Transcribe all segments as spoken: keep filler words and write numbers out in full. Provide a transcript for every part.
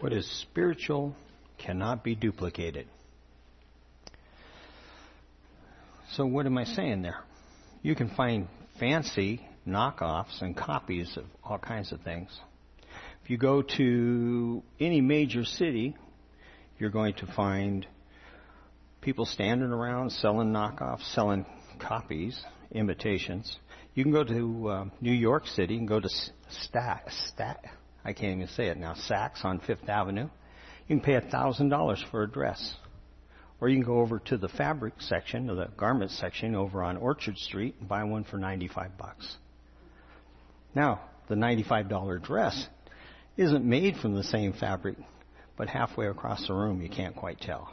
What is spiritual cannot be duplicated. So what am I saying there? You can find fancy knockoffs and copies of all kinds of things. If you go to any major city, you're going to find people standing around selling knockoffs, selling copies, imitations. You can go to uh, New York City and go to Stat, Stat, I can't even say it now, Saks on Fifth Avenue. You can pay one thousand dollars for a dress. Or you can go over to the fabric section, or the garment section over on Orchard Street and buy one for ninety-five bucks. Now, the ninety-five dollars dress isn't made from the same fabric, but halfway across the room you can't quite tell.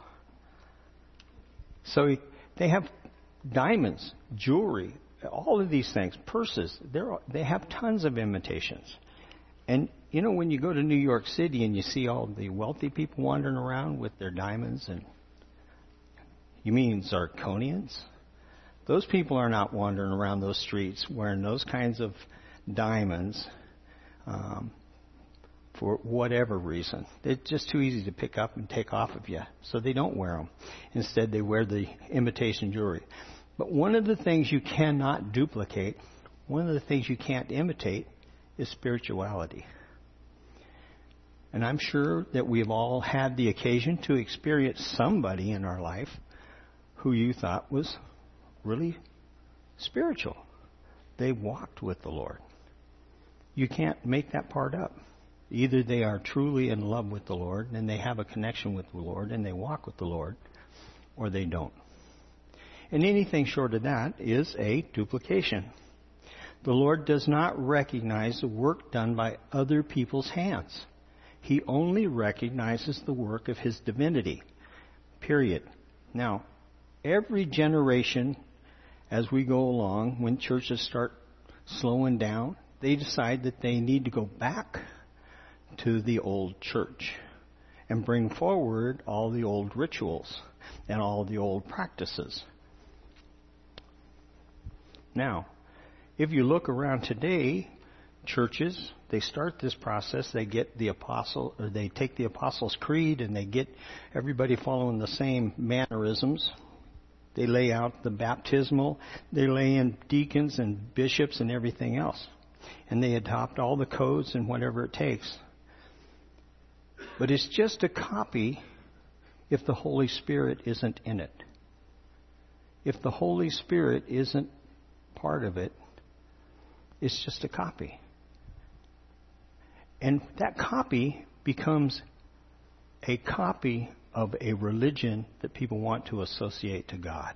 So they have diamonds, jewelry, all of these things, purses. They're, they have tons of imitations. And, you know, when you go to New York City and you see all the wealthy people wandering around with their diamonds, and you mean zirconians? Those people are not wandering around those streets wearing those kinds of diamonds um, for whatever reason. It's just too easy to pick up and take off of you, so they don't wear them. Instead, they wear the imitation jewelry. But one of the things you cannot duplicate, one of the things you can't imitate, is spirituality. And I'm sure that we've all had the occasion to experience somebody in our life who you thought was really spiritual. They walked with the Lord. You can't make that part up. Either they are truly in love with the Lord and they have a connection with the Lord and they walk with the Lord, or they don't. And anything short of that is a duplication. The Lord does not recognize the work done by other people's hands. He only recognizes the work of His divinity. Period. Now, every generation, as we go along, when churches start slowing down, they decide that they need to go back to the old church and bring forward all the old rituals and all the old practices. Now, if you look around today, churches, they start this process, they get the apostle, or they take the Apostles' Creed and they get everybody following the same mannerisms. They lay out the baptismal, they lay in deacons and bishops and everything else. And they adopt all the codes and whatever it takes. But it's just a copy if the Holy Spirit isn't in it. If the Holy Spirit isn't part of it, it's just a copy. And that copy becomes a copy of a religion that people want to associate to God.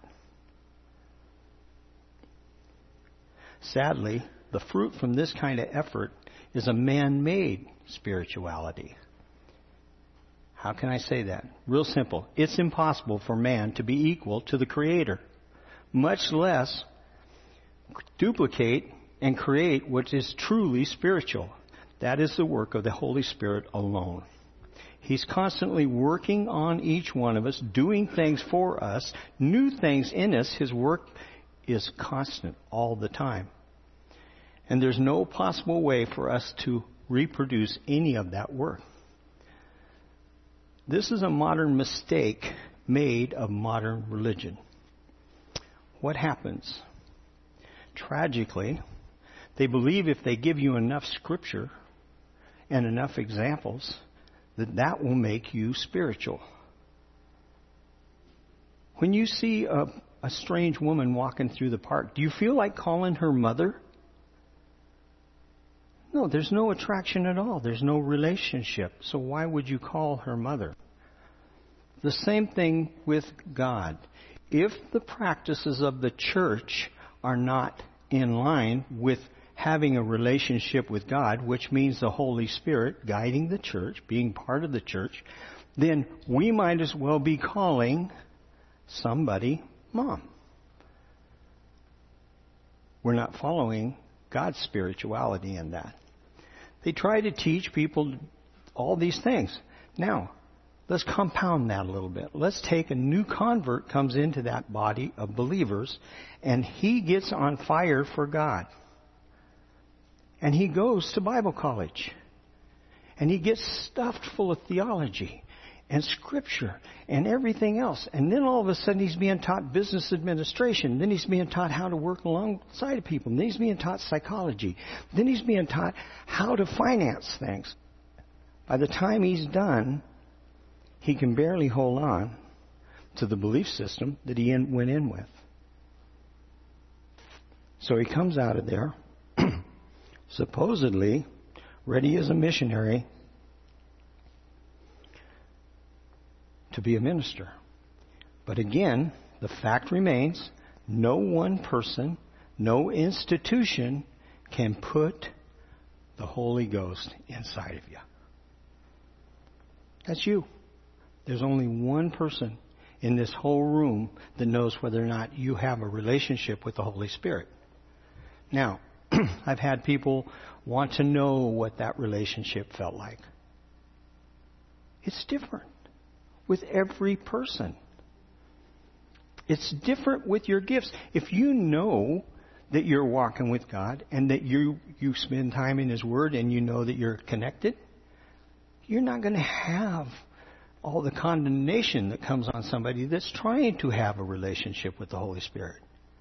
Sadly, the fruit from this kind of effort is a man-made spirituality. How can I say that? Real simple. It's impossible for man to be equal to the Creator, much less duplicate and create what is truly spiritual. That is the work of the Holy Spirit alone. He's constantly working on each one of us, doing things for us, new things in us. His work is constant all the time. And there's no possible way for us to reproduce any of that work. This is a modern mistake made of modern religion. What happens? Tragically, they believe if they give you enough scripture and enough examples, that that will make you spiritual. When you see a, a strange woman walking through the park, do you feel like calling her mother? No, there's no attraction at all. There's no relationship. So why would you call her mother? The same thing with God. If the practices of the church are not in line with having a relationship with God, which means the Holy Spirit guiding the church, being part of the church, then we might as well be calling somebody mom. We're not following God's spirituality in that. They try to teach people all these things. Now, let's compound that a little bit. Let's take a new convert comes into that body of believers, and he gets on fire for God. And he goes to Bible college. And he gets stuffed full of theology and scripture and everything else. And then all of a sudden he's being taught business administration. Then he's being taught how to work alongside of people. Then he's being taught psychology. Then he's being taught how to finance things. By the time he's done, he can barely hold on to the belief system that he in, went in with. So he comes out of there, supposedly ready as a missionary to be a minister. But again, the fact remains, no one person, no institution can put the Holy Ghost inside of you. That's you. There's only one person in this whole room that knows whether or not you have a relationship with the Holy Spirit. Now, I've had people want to know what that relationship felt like. It's different with every person. It's different with your gifts. If you know that you're walking with God and that you, you spend time in His Word and you know that you're connected, you're not going to have all the condemnation that comes on somebody that's trying to have a relationship with the Holy Spirit.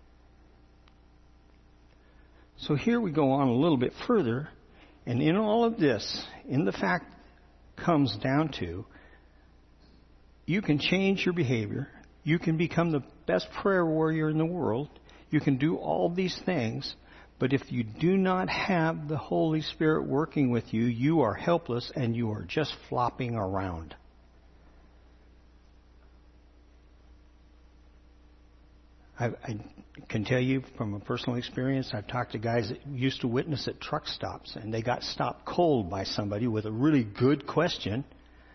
So here we go on a little bit further, and in all of this, in the fact comes down to, you can change your behavior, you can become the best prayer warrior in the world, you can do all these things, but if you do not have the Holy Spirit working with you, you are helpless and you are just flopping around. I, I can tell you from a personal experience, I've talked to guys that used to witness at truck stops, and they got stopped cold by somebody with a really good question,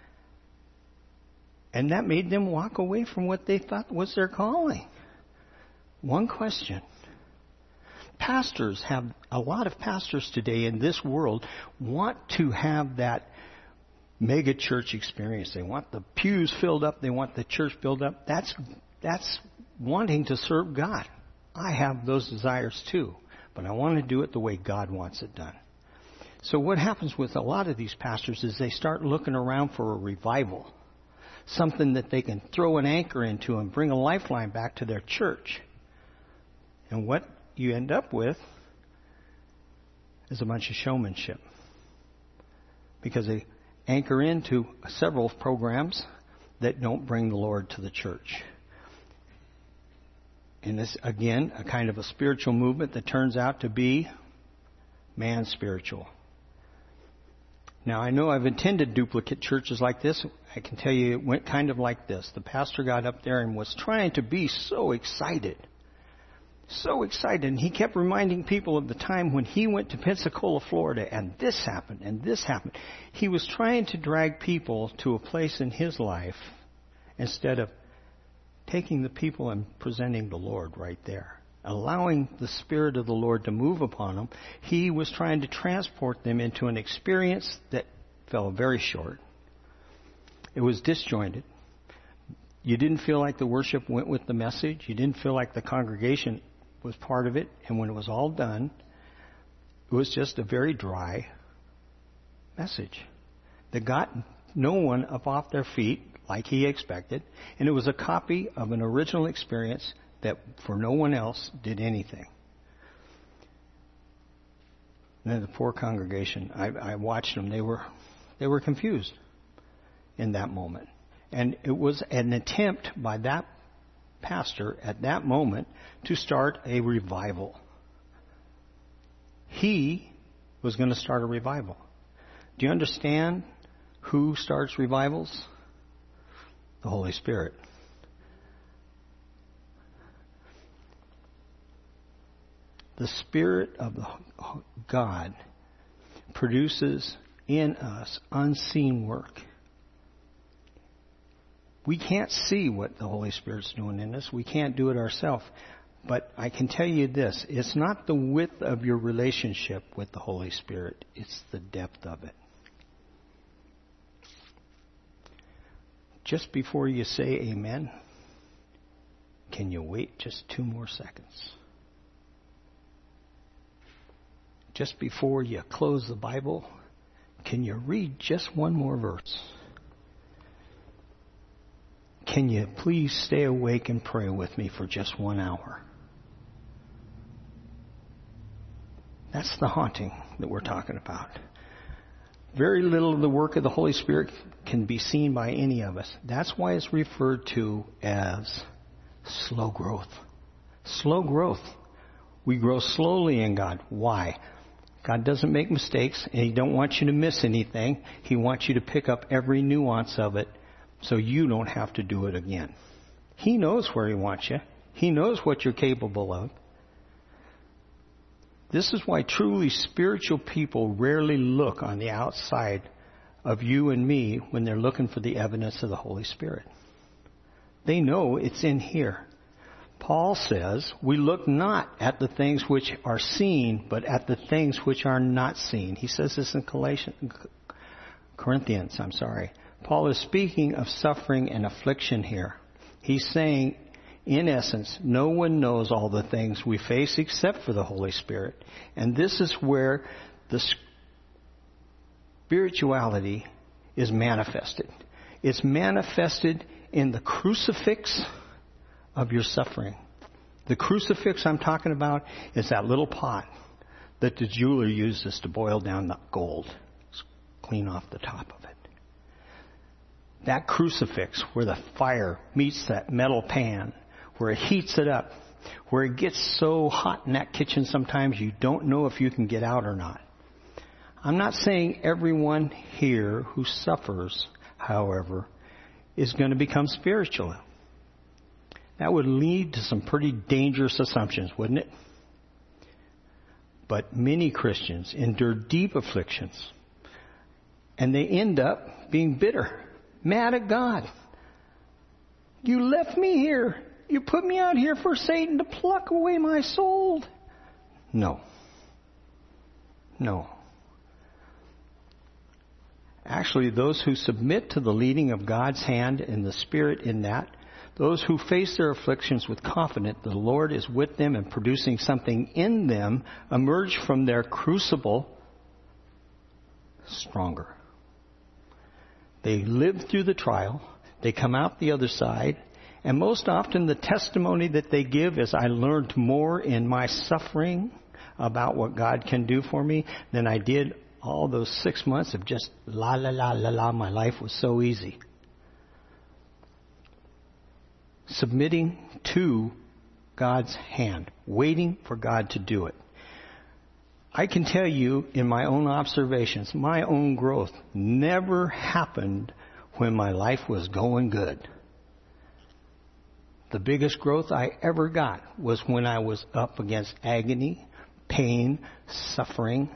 and that made them walk away from what they thought was their calling. One question. Pastors have, a lot of pastors today in this world want to have that mega church experience. They want the pews filled up. They want the church filled up. That's, that's wanting to serve God. I have those desires too, but I want to do it the way God wants it done. So what happens with a lot of these pastors is they start looking around for a revival, something that they can throw an anchor into and bring a lifeline back to their church. And what you end up with is a bunch of showmanship, because they anchor into several programs that don't bring the Lord to the church. And this, again, a kind of a spiritual movement that turns out to be man-spiritual. Now, I know I've attended duplicate churches like this. I can tell you it went kind of like this. The pastor got up there and was trying to be so excited. So excited. And he kept reminding people of the time when he went to Pensacola, Florida, and this happened, and this happened. He was trying to drag people to a place in his life instead of taking the people and presenting the Lord right there. Allowing the Spirit of the Lord to move upon them. He was trying to transport them into an experience that fell very short. It was disjointed. You didn't feel like the worship went with the message. You didn't feel like the congregation was part of it. And when it was all done, it was just a very dry message that got no one up off their feet like he expected. And it was a copy of an original experience that for no one else did anything. And then the poor congregation, I, I watched them. They were, they were confused in that moment. And it was an attempt by that pastor at that moment to start a revival. He was going to start a revival. Do you understand who starts revivals? The Holy Spirit. The Spirit of God produces in us unseen work. We can't see what the Holy Spirit's doing in us. We can't do it ourselves. But I can tell you this, it's not the width of your relationship with the Holy Spirit, it's the depth of it. Just before you say amen, can you wait just two more seconds? Just before you close the Bible, Can you read just one more verse? Can you please stay awake and pray with me for just one hour? That's the haunting that we're talking about. Very little of the work of the Holy Spirit can be seen by any of us. That's why it's referred to as slow growth. Slow growth. We grow slowly in God. Why? God doesn't make mistakes, and He don't want you to miss anything. He wants you to pick up every nuance of it so you don't have to do it again. He knows where He wants you. He knows what you're capable of. This is why truly spiritual people rarely look on the outside of you and me when they're looking for the evidence of the Holy Spirit. They know it's in here. Paul says, we look not at the things which are seen, but at the things which are not seen. He says this in Galatians, Corinthians, I'm sorry. Paul is speaking of suffering and affliction here. He's saying, in essence, no one knows all the things we face except for the Holy Spirit. And this is where the spirituality is manifested. It's manifested in the crucifix of your suffering. The crucifix I'm talking about is that little pot that the jeweler uses to boil down the gold. Just clean off the top of it. That crucifix where the fire meets that metal pan, where it heats it up, where it gets so hot in that kitchen sometimes you don't know if you can get out or not. I'm not saying everyone here who suffers, however, is going to become spiritual. That would lead to some pretty dangerous assumptions, wouldn't it? But many Christians endure deep afflictions, and they end up being bitter, mad at God. You left me here. You put me out here for Satan to pluck away my soul. No. No. Actually, those who submit to the leading of God's hand and the Spirit in that, those who face their afflictions with confidence the Lord is with them and producing something in them, emerge from their crucible stronger. They live through the trial. They come out the other side. And most often the testimony that they give is, I learned more in my suffering about what God can do for me than I did all those six months of just la la la la la. My life was so easy. Submitting to God's hand, waiting for God to do it. I can tell you in my own observations, my own growth never happened when my life was going good. The biggest growth I ever got was when I was up against agony, pain, suffering.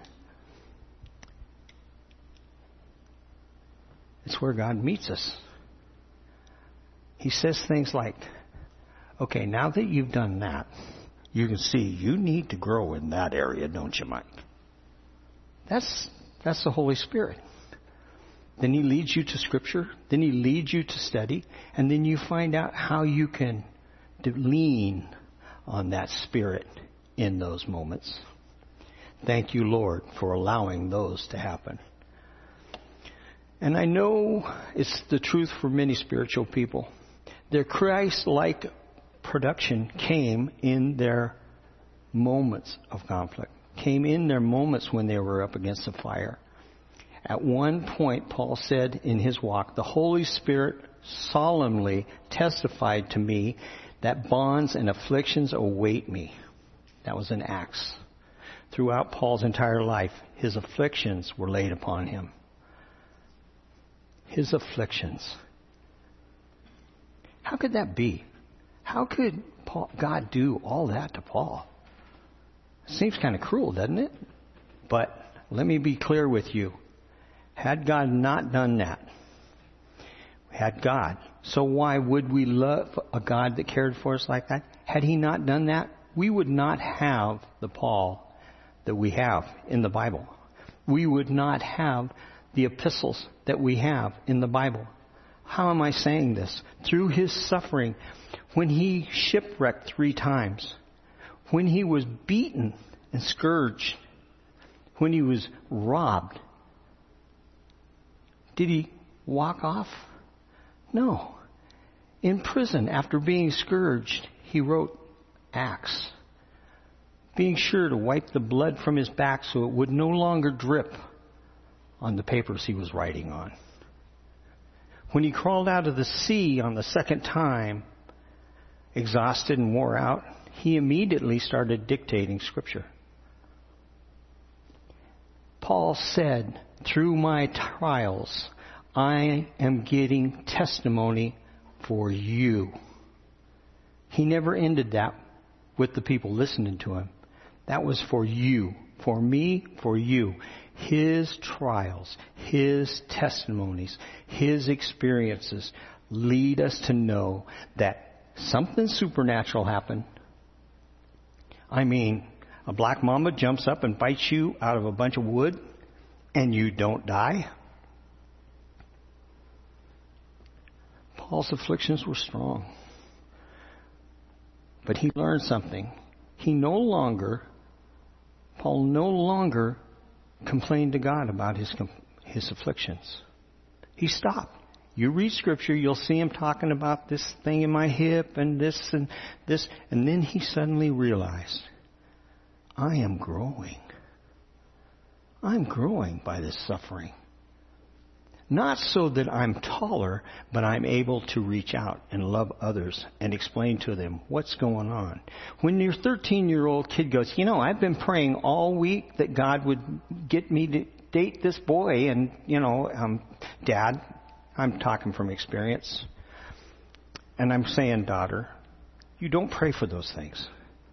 It's where God meets us. He says things like, okay, now that you've done that, you can see you need to grow in that area, don't you, Mike? That's, that's the Holy Spirit. Then He leads you to Scripture. Then He leads you to study. And then you find out how you can lean on that Spirit in those moments. Thank you, Lord, for allowing those to happen. And I know it's the truth for many spiritual people. Their Christ-like production came in their moments of conflict, came in their moments when they were up against the fire. At one point, Paul said in his walk, the Holy Spirit solemnly testified to me that bonds and afflictions await me. That was in Acts. Throughout Paul's entire life, his afflictions were laid upon him. His afflictions. How could that be? How could Paul, God do all that to Paul? Seems kind of cruel, doesn't it? But let me be clear with you. Had God not done that, had God, so why would we love a God that cared for us like that? Had He not done that, we would not have the Paul that we have in the Bible. We would not have the epistles that we have in the Bible. How am I saying this? Through His suffering, when He shipwrecked three times, when He was beaten and scourged, when He was robbed, Did he walk off? No. In prison, after being scourged, he wrote Acts, being sure to wipe the blood from his back so it would no longer drip on the papers he was writing on. When he crawled out of the sea on the second time, exhausted and wore out, he immediately started dictating Scripture. Paul said, through my trials, I am getting testimony for you. He never ended that with the people listening to him. That was for you, for me, for you. His trials, his testimonies, his experiences lead us to know that something supernatural happened. I mean, a black mamba jumps up and bites you out of a bunch of wood and you don't die. Paul's afflictions were strong. But he learned something. He no longer, Paul no longer complained to God about his his afflictions. He stopped. You read Scripture, you'll see him talking about this thing in my hip and this and this. And then he suddenly realized, I am growing. I'm growing by this suffering. Not so that I'm taller, but I'm able to reach out and love others and explain to them what's going on. When your thirteen-year-old kid goes, you know, I've been praying all week that God would get me to date this boy, and, you know, um, Dad, I'm talking from experience. And I'm saying, daughter, you don't pray for those things.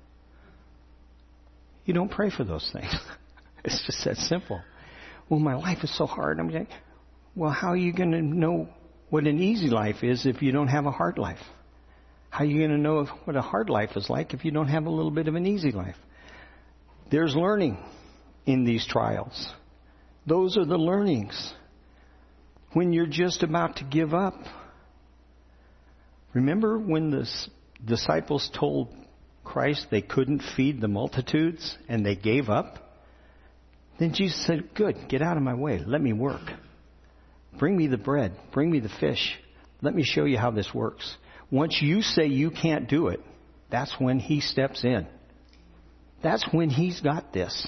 You don't pray for those things. It's just that simple. Well, my life is so hard. I'm like, well, how are you going to know what an easy life is if you don't have a hard life? How are you going to know what a hard life is like if you don't have a little bit of an easy life? There's learning in these trials. Those are the learnings. When you're just about to give up. Remember when the disciples told Christ they couldn't feed the multitudes and they gave up? Then Jesus said, good, get out of my way. Let me work. Bring me the bread. Bring me the fish. Let me show you how this works. Once you say you can't do it, that's when he steps in. That's when he's got this.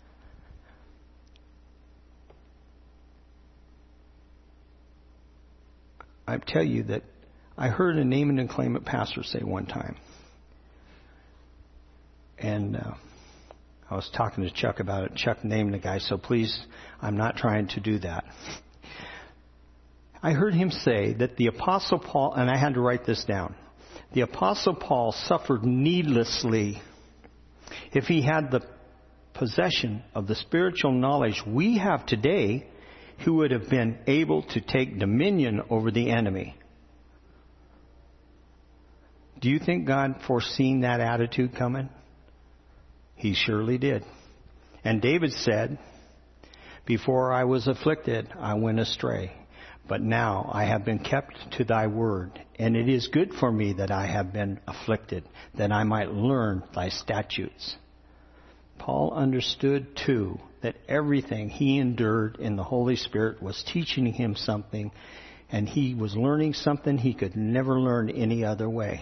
I tell you that I heard a name it and claim it pastor say one time. And uh, I was talking to Chuck about it. Chuck named the guy, so please, I'm not trying to do that. I heard him say that the Apostle Paul, and I had to write this down, the Apostle Paul suffered needlessly. If he had the possession of the spiritual knowledge we have today, he would have been able to take dominion over the enemy. Do you think God foreseen that attitude coming? He surely did. And David said, before I was afflicted, I went astray. But now I have been kept to thy word. And it is good for me that I have been afflicted, that I might learn thy statutes. Paul understood, too, that everything he endured in the Holy Spirit was teaching him something, and he was learning something he could never learn any other way.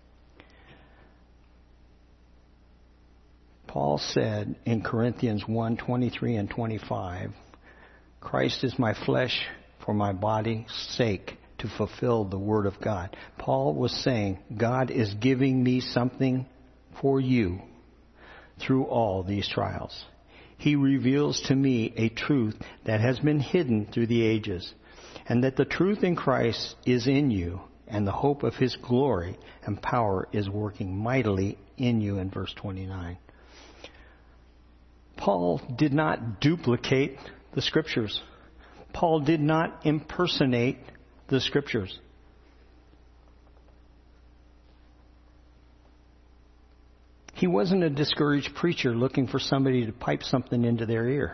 Paul said in Corinthians one, twenty-three and twenty-five, Christ is my flesh for my body's sake to fulfill the word of God. Paul was saying, God is giving me something for you through all these trials. He reveals to me a truth that has been hidden through the ages, and that the truth in Christ is in you, and the hope of his glory and power is working mightily in you, in verse twenty-nine. Paul did not duplicate the Scriptures. Paul did not impersonate the Scriptures. He wasn't a discouraged preacher looking for somebody to pipe something into their ear.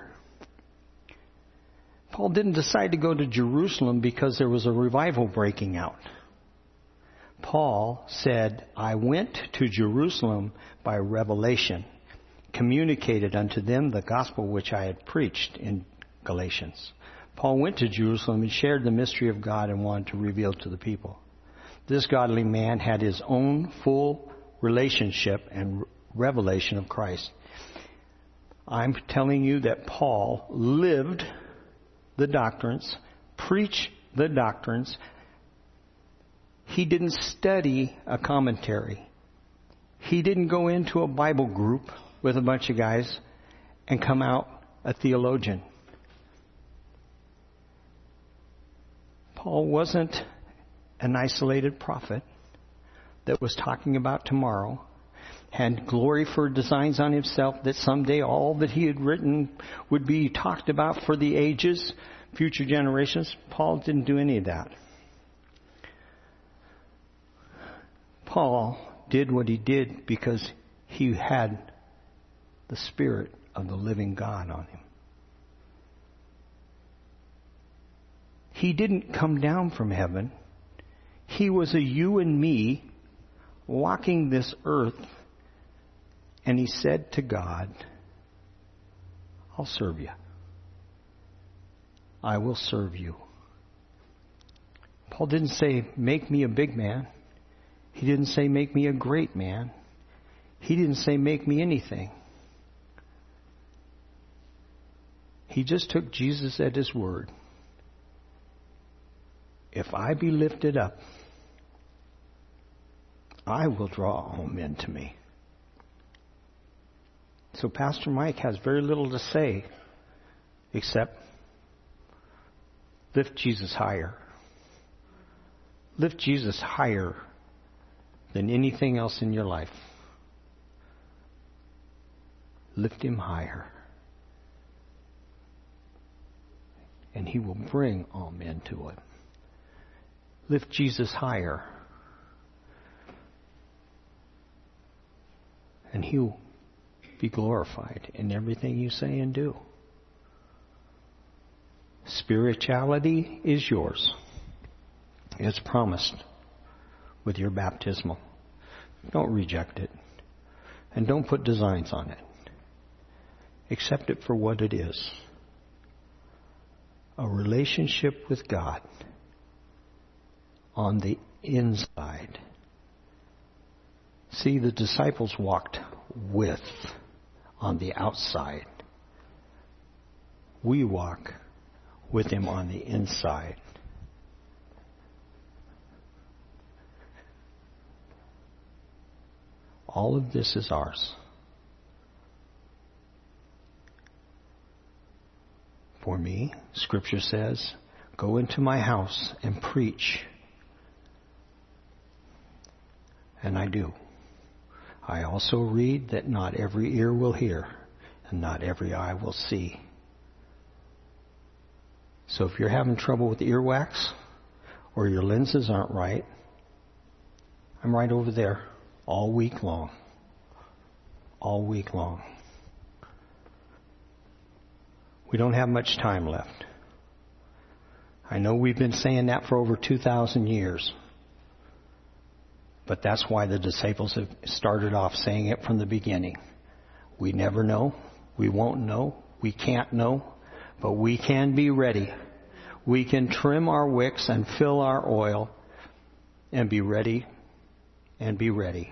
Paul didn't decide to go to Jerusalem because there was a revival breaking out. Paul said, I went to Jerusalem by revelation, communicated unto them the gospel which I had preached in Galatians. Paul went to Jerusalem and shared the mystery of God and wanted to reveal to the people. This godly man had his own full relationship and revelation of Christ. I'm telling you that Paul lived the doctrines, preached the doctrines. He didn't study a commentary. He didn't go into a Bible group with a bunch of guys and come out a theologian. Paul wasn't an isolated prophet that was talking about tomorrow, had glory for designs on himself that someday all that he had written would be talked about for the ages, future generations. Paul didn't do any of that. Paul did what he did because he had the Spirit of the living God on him. He didn't come down from heaven. He was a you and me walking this earth, and he said to God, I'll serve you. I will serve you. Paul didn't say, make me a big man. He didn't say, make me a great man. He didn't say, make me anything. He just took Jesus at his word. If I be lifted up, I will draw all men to me. So Pastor Mike has very little to say except lift Jesus higher. Lift Jesus higher than anything else in your life. Lift him higher. And he will bring all men to it. Lift Jesus higher. And he'll be glorified in everything you say and do. Spirituality is yours. It's promised with your baptismal. Don't reject it. And don't put designs on it. Accept it for what it is. A relationship with God on the inside. See, the disciples walked with on the outside. We walk with him on the inside. All of this is ours. For me, Scripture says, go into my house and preach. And I do. I also read that not every ear will hear and not every eye will see. So if you're having trouble with earwax or your lenses aren't right, I'm right over there all week long. All week long. We don't have much time left. I know we've been saying that for over two thousand years. But that's why the disciples have started off saying it from the beginning. We never know. We won't know. We can't know. But we can be ready. We can trim our wicks and fill our oil and be ready and be ready.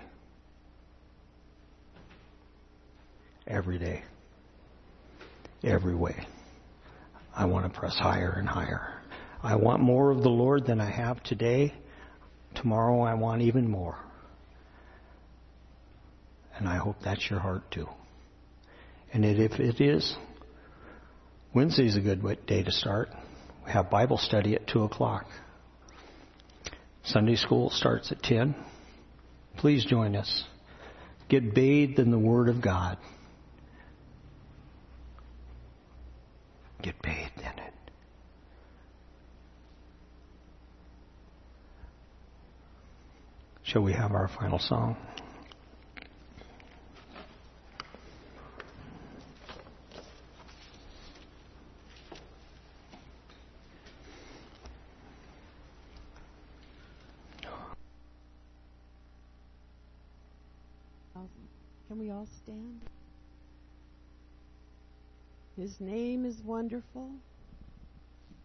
Every day. Every way. I want to press higher and higher. I want more of the Lord than I have today. Tomorrow I want even more. And I hope that's your heart too. And it, if it is, Wednesday's a good day to start. We have Bible study at two o'clock. Sunday school starts at ten. Please join us. Get bathed in the Word of God. Get bathed in it. Shall we have our final song? Can we all stand? His name is wonderful.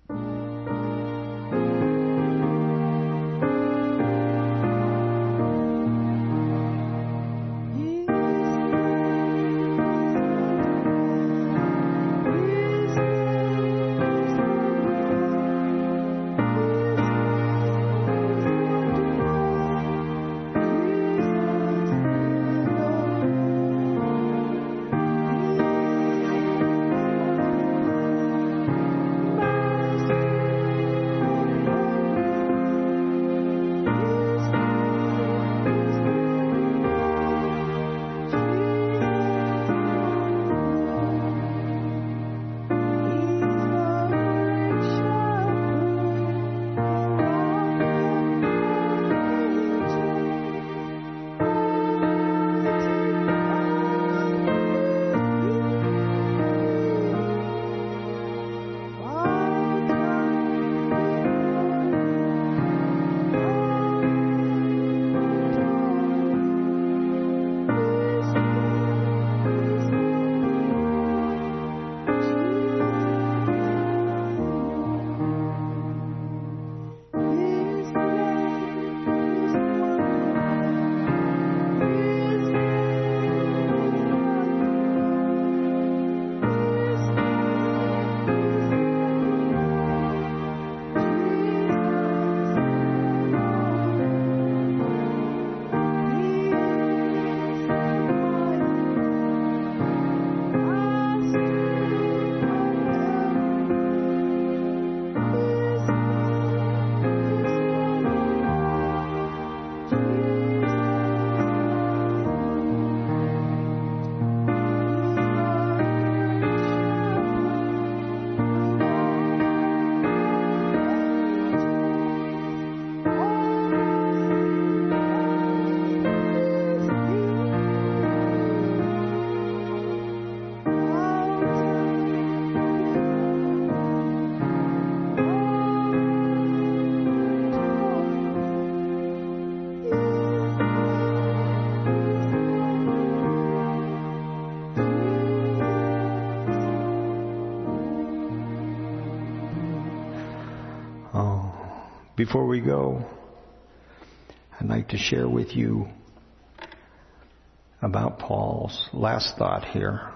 Before we go, I'd like to share with you about Paul's last thought here.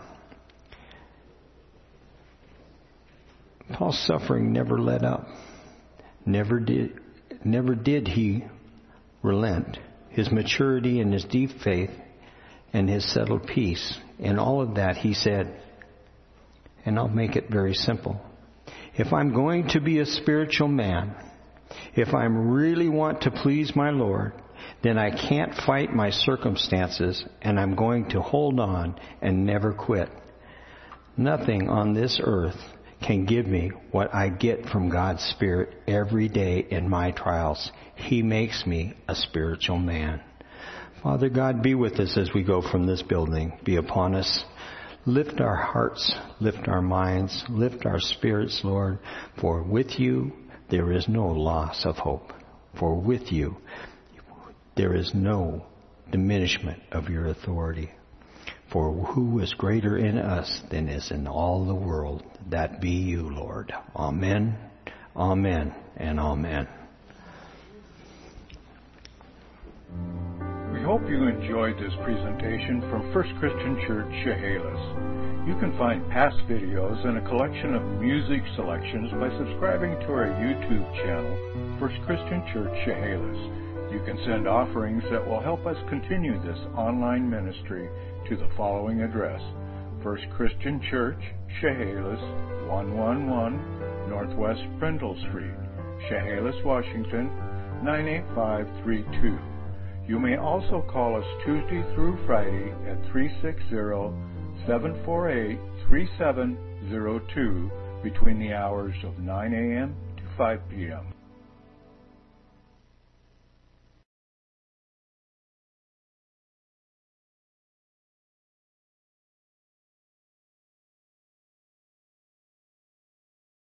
Paul's suffering never let up. Never did, never did he relent. His maturity and his deep faith and his settled peace, in all of that he said, and I'll make it very simple. If I'm going to be a spiritual man, if I really want to please my Lord, then I can't fight my circumstances, and I'm going to hold on and never quit. Nothing on this earth can give me what I get from God's Spirit every day in my trials. He makes me a spiritual man. Father God, be with us as we go from this building. Be upon us. Lift our hearts, lift our minds, lift our spirits, Lord, for with you there is no loss of hope. For with you there is no diminishment of your authority. For who is greater in us than is in all the world? That be you, Lord. Amen, amen, and amen. We hope you enjoyed this presentation from First Christian Church Chehalis. You can find past videos and a collection of music selections by subscribing to our YouTube channel, First Christian Church Chehalis. You can send offerings that will help us continue this online ministry to the following address: First Christian Church, Chehalis, one one one Northwest Prindle Street, Chehalis, Washington, nine eight five three two. You may also call us Tuesday through Friday at three six zero, seven four eight, three seven zero two between the hours of nine a.m. to five p.m.